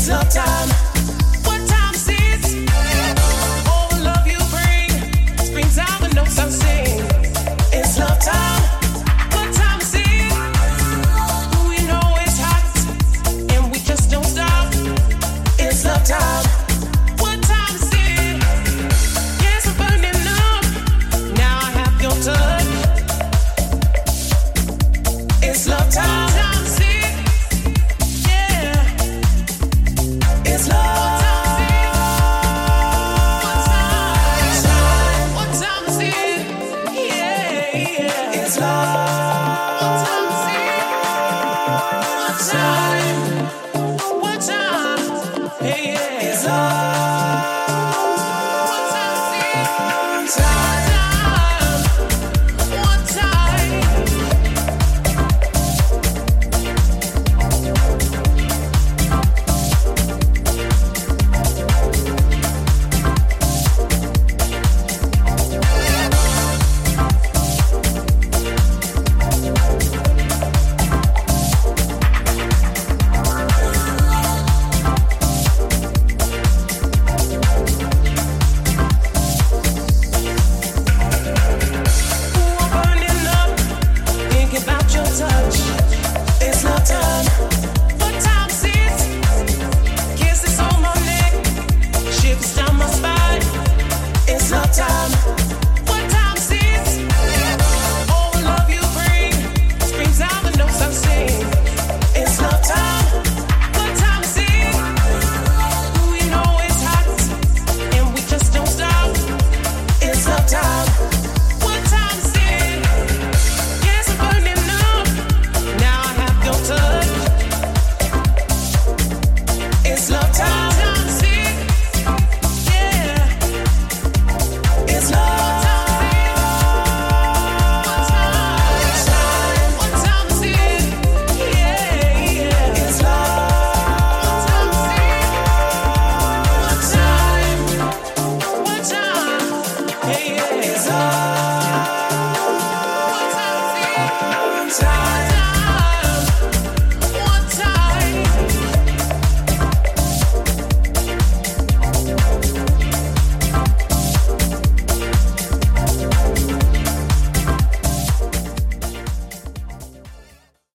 love time. What time is it? All the love you bring. Springtime, the notes I sing. It's love time. What time is it? We know it's hot, and we just don't stop. It's love time. What time is it? Yes, I'm burning up. Now I have your touch. It's love time. What time? Hey, yeah. It's love.